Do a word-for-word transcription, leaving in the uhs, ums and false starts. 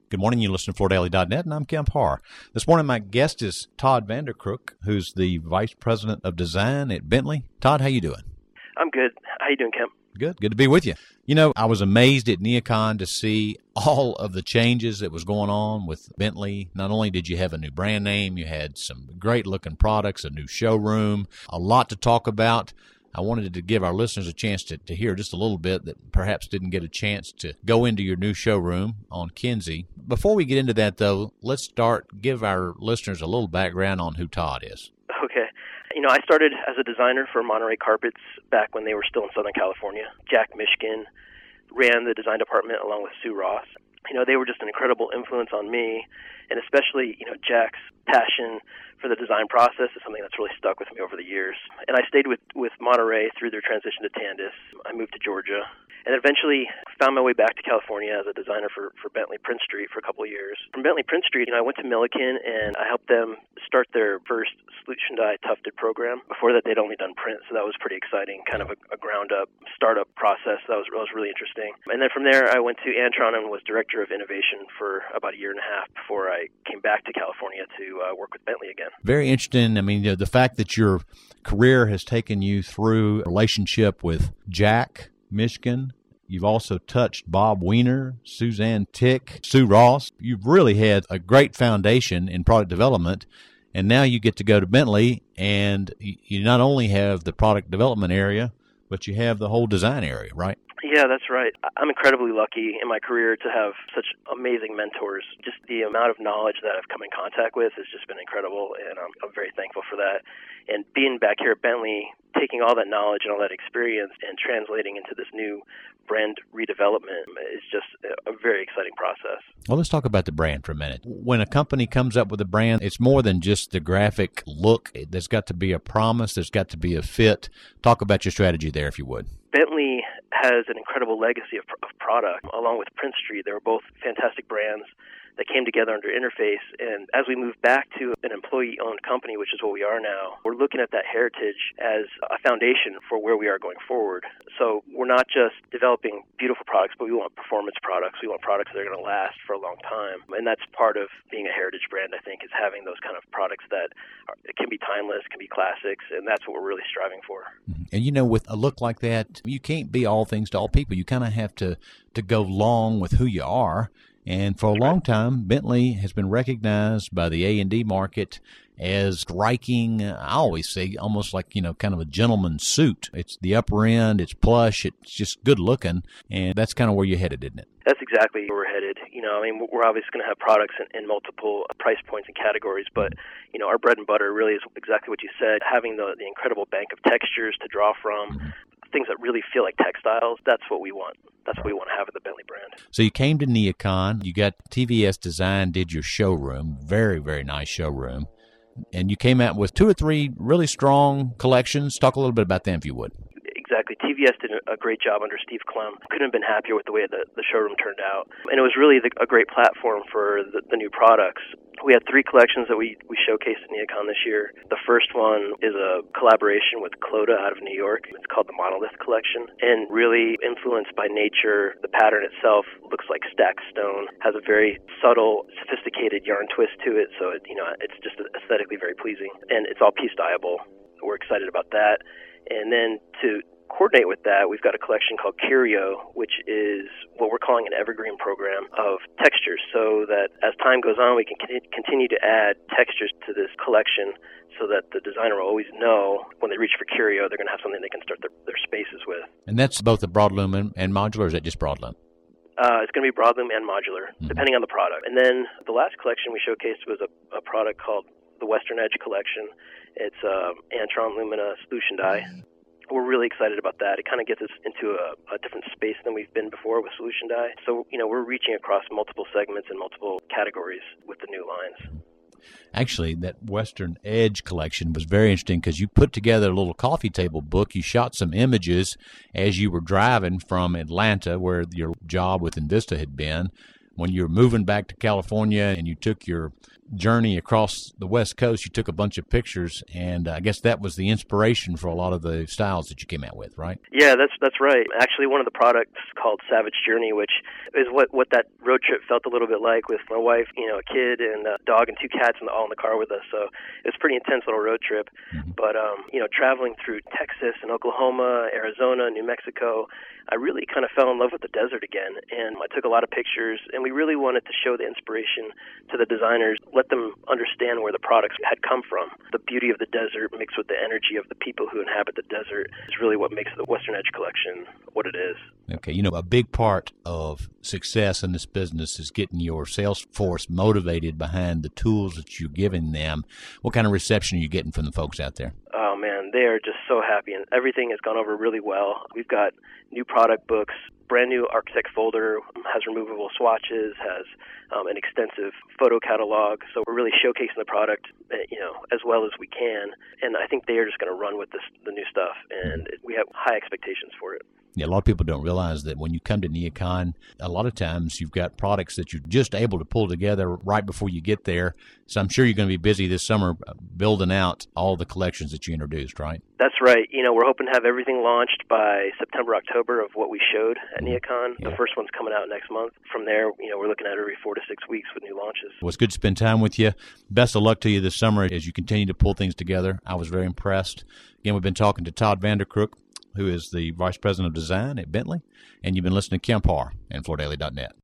Good morning. You listen to Florida Daily dot net, and I'm Kemp Harr. This morning, my guest is Todd Vandercrook, who's the Vice President of Design at Bentley. Todd, how you doing? I'm good. How you doing, Kemp? Good. Good to be with you. You know, I was amazed at NeoCon to see all of the changes that was going on with Bentley. Not only did you have a new brand name, you had some great-looking products, a new showroom, a lot to talk about. I wanted to give our listeners a chance to, to hear just a little bit that perhaps didn't get a chance to go into your new showroom on Kinsey. Before we get into that, though, let's start, give our listeners a little background on who Todd is. Okay. You know, I started as a designer for Monterey Carpets back when they were still in Southern California. Jack Mishkin ran the design department along with Sue Ross. You know, they were just an incredible influence on me, and especially, you know, Jack's passion for the design process is something that's really stuck with me over the years. And I stayed with, with Monterey through their transition to Tandis. I moved to Georgia and eventually found my way back to California as a designer for, for Bentley Prince Street for a couple of years. From Bentley Prince Street, you know, I went to Milliken and I helped them start their first solution dye tufted program. Before that, they'd only done print, so that was pretty exciting, kind of a, a ground-up startup process. That was, that was really interesting. And then from there, I went to Antron and was director of innovation for about a year and a half before I came back to California to uh, work with Bentley again. Very interesting. I mean, you know, the fact that your career has taken you through a relationship with Jack Mishkin. You've also touched Bob Weiner, Suzanne Tick, Sue Ross. You've really had a great foundation in product development, and now you get to go to Bentley, and you not only have the product development area, but you have the whole design area, right? Yeah, that's right. I'm incredibly lucky in my career to have such amazing mentors. Just the amount of knowledge that I've come in contact with has just been incredible, and I'm, I'm very thankful for that. And being back here at Bentley, taking all that knowledge and all that experience and translating into this new brand redevelopment is just a very exciting process. Well, let's talk about the brand for a minute. When a company comes up with a brand, it's more than just the graphic look. There's got to be a promise. There's got to be a fit. Talk about your strategy there, if you would. Bentley has an incredible legacy of, of product. Along with Prince Street, they were both fantastic brands that came together under Interface. And as we move back to an employee-owned company, which is what we are now, we're looking at that heritage as a foundation for where we are going forward. So we're not just developing beautiful products, but we want performance products. We want products that are going to last for a long time. And that's part of being a heritage brand, I think, is having those kind of products that are, can be timeless, can be classics, and that's what we're really striving for. And, you know, with a look like that, you can't be all things to all people. You kind of have to, to go along with who you are. And for a long time, Bentley has been recognized by the A and D market as striking, I always say, almost like, you know, kind of a gentleman's suit. It's the upper end, it's plush, it's just good looking, and that's kind of where you're headed, isn't it? That's exactly where we're headed. You know, I mean, we're obviously going to have products in, in multiple price points and categories, but, you know, our bread and butter really is exactly what you said, having the, the incredible bank of textures to draw from, mm-hmm. things that really feel like textiles. That's what we want. That's what we want to have at the Bentley brand. So you came to NeoCon, you got T V S Design, did your showroom, very, very nice showroom, and you came out with two or three really strong collections. Talk a little bit about them, if you would. Exactly. T V S did a great job under Steve Clem. Couldn't have been happier with the way the, the showroom turned out. And it was really the, a great platform for the, the new products. We had three collections that we, we showcased at NeoCon this year. The first one is a collaboration with Clota out of New York. It's called the Monolith Collection, and really influenced by nature. The pattern itself looks like stacked stone, has a very subtle, sophisticated yarn twist to it, so it, you know, it's just aesthetically very pleasing. And it's all piece dyeable. We're excited about that. And then to coordinate with that, we've got a collection called Curio, which is what we're calling an evergreen program of textures, so that as time goes on, we can continue to add textures to this collection so that the designer will always know when they reach for Curio, they're going to have something they can start their, their spaces with. And that's both the broadloom and, and modular, or is that just broadloom? Uh, it's going to be broadloom and modular, mm-hmm. depending on the product. And then the last collection we showcased was a, a product called the Western Edge Collection. It's uh, Antron Lumina solution dye. We're really excited about that. It kind of gets us into a, a different space than we've been before with solution dye. So, you know, we're reaching across multiple segments and multiple categories with the new lines. Actually, that Western Edge collection was very interesting because you put together a little coffee table book. You shot some images as you were driving from Atlanta, where your job with Invista had been, when you were moving back to California and you took your journey across the West Coast, you took a bunch of pictures, and I guess that was the inspiration for a lot of the styles that you came out with, right? Yeah, that's that's right. Actually, one of the products called Savage Journey, which is what, what that road trip felt a little bit like, with my wife, you know, a kid and a dog and two cats, and all in the car with us. So it was a pretty intense little road trip. Mm-hmm. But um, you know, traveling through Texas and Oklahoma, Arizona, New Mexico, I really kind of fell in love with the desert again, and I took a lot of pictures, and we really wanted to show the inspiration to the designers, let them understand where the products had come from. The beauty of the desert mixed with the energy of the people who inhabit the desert is really what makes the Western Edge collection what it is. Okay, you know, a big part of success in this business is getting your sales force motivated behind the tools that you're giving them. What kind of reception are you getting from the folks out there? Oh, man, they are just so happy, and everything has gone over really well. We've got new product books, brand new Architect folder, has removable swatches, has um, an extensive photo catalog. So we're really showcasing the product, you know, as well as we can. And I think they are just going to run with this, the new stuff, and we have high expectations for it. Yeah, a lot of people don't realize that when you come to NeoCon, a lot of times you've got products that you're just able to pull together right before you get there. So I'm sure you're going to be busy this summer building out all the collections that you introduced, right? That's right. You know, we're hoping to have everything launched by September, October of what we showed at NeoCon. Yeah. The first one's coming out next month. From there, you know, we're looking at every four to six weeks with new launches. Well, it's good to spend time with you. Best of luck to you this summer as you continue to pull things together. I was very impressed. Again, we've been talking to Todd Vandercrook, who is the Vice President of Design at Bentley, and you've been listening to Kemp Harr and Florida Daily dot net.